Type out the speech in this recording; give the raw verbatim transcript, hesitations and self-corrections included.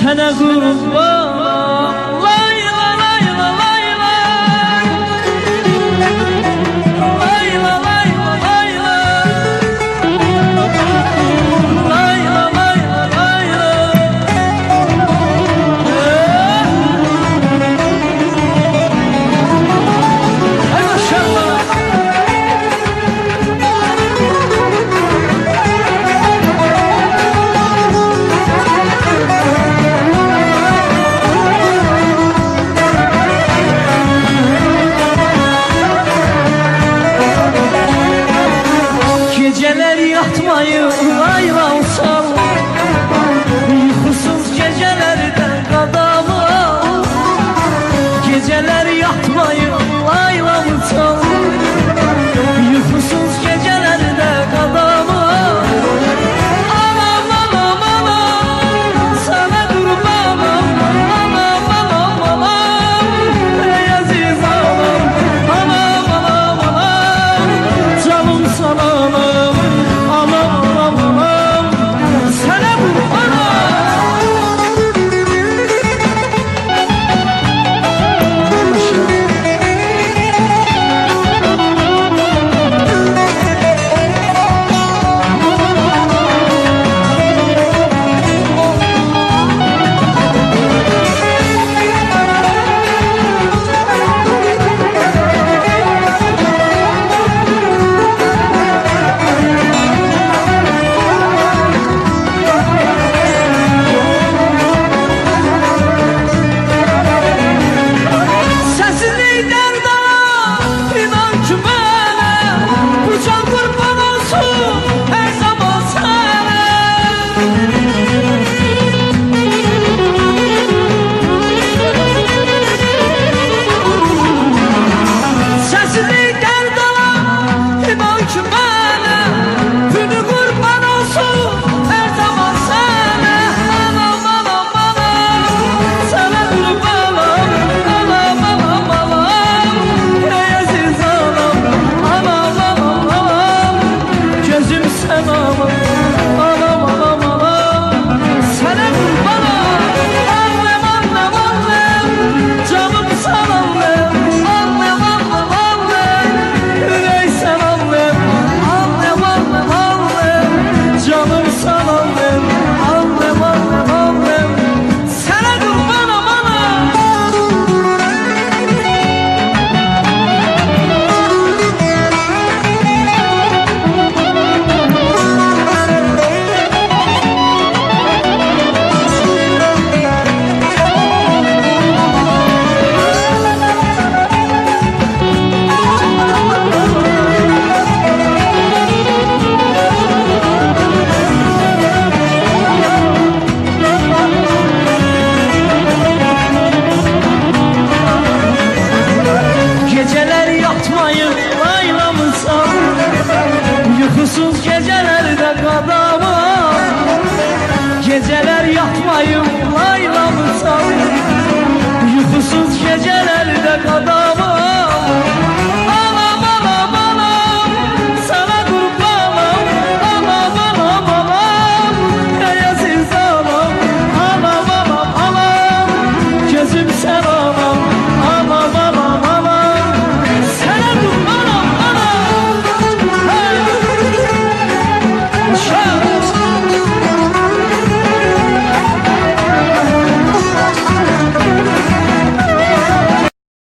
Sana kurban layla layla layla layla layla layla layla layla layla Hay maşallah. Geceler yatmayı ayransam, uykusuz gecelerde qadamı. Geceler yatmayı ayransam, uykusuz gecelerde qadamı. Anam anam anam sana kurbanım, anam anam anam ey aziz anam, anam anam anam canım sana. Uykusuz gecelerde qadamı. Geceler yatmayı laylamısan, uykusuz gecelerde qadamı. Anam anam anam sana kurbanım, anam anam anam ey aziz anam, anam anam anam gözüm sen anam, anam anam anam sana kurbanım anam. Hey! Şah!